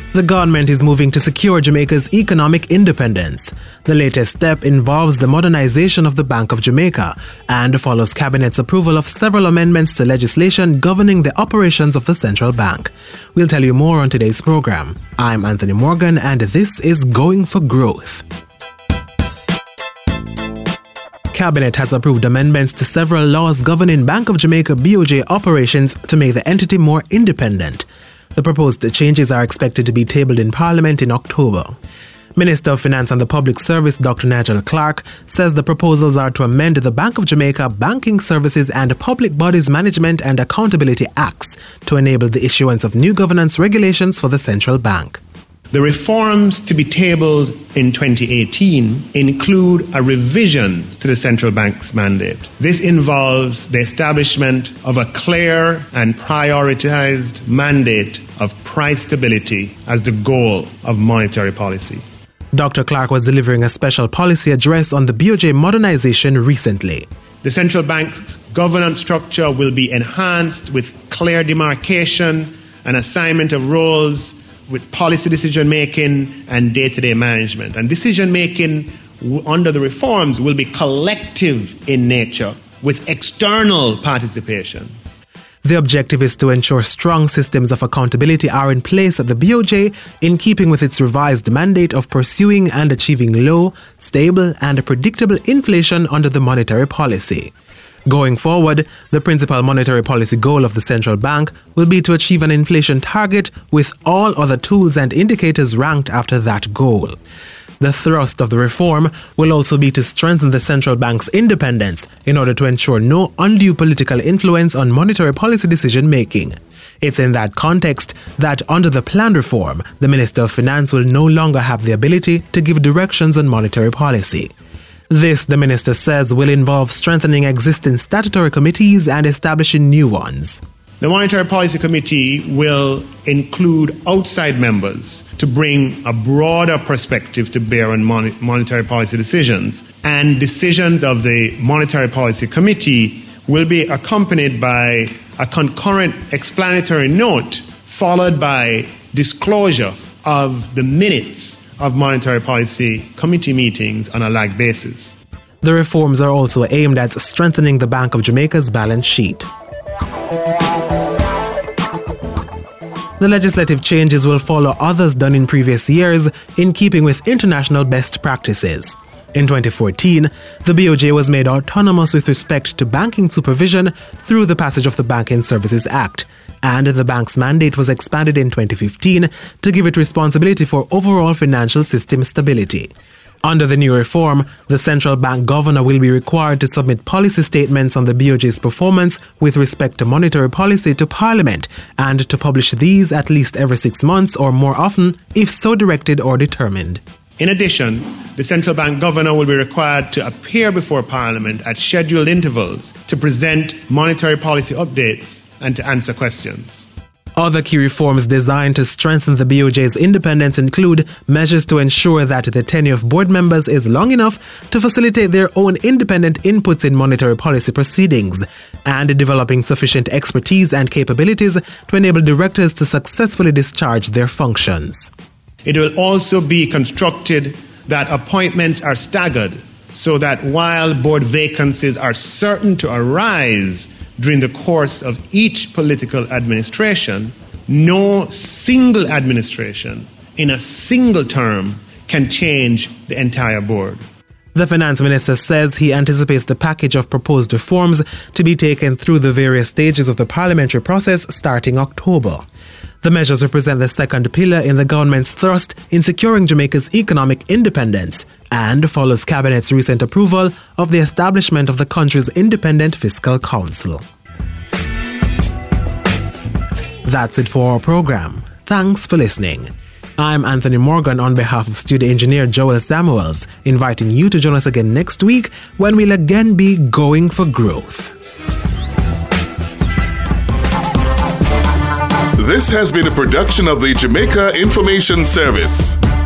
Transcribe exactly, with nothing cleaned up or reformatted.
The government is moving to secure Jamaica's economic independence. The latest step involves the modernization of the Bank of Jamaica and follows Cabinet's approval of several amendments to legislation governing the operations of the central bank. We'll tell you more on today's program. I'm Anthony Morgan, and this is Going for Growth. Cabinet has approved amendments to several laws governing Bank of Jamaica B O J operations to make the entity more independent. The proposed changes are expected to be tabled in Parliament in October. Minister of Finance and the Public Service Doctor Nigel Clarke says the proposals are to amend the Bank of Jamaica Banking Services and Public Bodies Management and Accountability Acts to enable the issuance of new governance regulations for the central bank. The reforms to be tabled in twenty eighteen include a revision to the central bank's mandate. This involves the establishment of a clear and prioritized mandate of price stability as the goal of monetary policy. Doctor Clarke was delivering a special policy address on the B O J modernization recently. The central bank's governance structure will be enhanced with clear demarcation and assignment of roles with policy decision-making and day-to-day management. And decision-making w- under the reforms will be collective in nature with external participation. The objective is to ensure strong systems of accountability are in place at the B O J in keeping with its revised mandate of pursuing and achieving low, stable, and predictable inflation under the monetary policy. Going forward, the principal monetary policy goal of the central bank will be to achieve an inflation target with all other tools and indicators ranked after that goal. The thrust of the reform will also be to strengthen the central bank's independence in order to ensure no undue political influence on monetary policy decision-making. It's in that context that under the planned reform, the Minister of Finance will no longer have the ability to give directions on monetary policy. This, the minister says, will involve strengthening existing statutory committees and establishing new ones. The Monetary Policy Committee will include outside members to bring a broader perspective to bear on mon- monetary policy decisions. And decisions of the Monetary Policy Committee will be accompanied by a concurrent explanatory note followed by disclosure of the minutes of Monetary Policy Committee meetings on a lag basis. The reforms are also aimed at strengthening the Bank of Jamaica's balance sheet. The legislative changes will follow others done in previous years in keeping with international best practices. In twenty fourteen, the B O J was made autonomous with respect to banking supervision through the passage of the Banking Services Act, and the bank's mandate was expanded in twenty fifteen to give it responsibility for overall financial system stability. Under the new reform, the central bank governor will be required to submit policy statements on the B O J's performance with respect to monetary policy to Parliament and to publish these at least every six months or more often if so directed or determined. In addition, the central bank governor will be required to appear before Parliament at scheduled intervals to present monetary policy updates and to answer questions. Other key reforms designed to strengthen the B O J's independence include measures to ensure that the tenure of board members is long enough to facilitate their own independent inputs in monetary policy proceedings, and developing sufficient expertise and capabilities to enable directors to successfully discharge their functions. It will also be constructed that appointments are staggered so that while board vacancies are certain to arise during the course of each political administration, no single administration in a single term can change the entire board. The finance minister says he anticipates the package of proposed reforms to be taken through the various stages of the parliamentary process starting October. The measures represent the second pillar in the government's thrust in securing Jamaica's economic independence and follows Cabinet's recent approval of the establishment of the country's Independent Fiscal Council. That's it for our program. Thanks for listening. I'm Anthony Morgan on behalf of studio engineer Joel Samuels, inviting you to join us again next week when we'll again be going for growth. This has been a production of the Jamaica Information Service.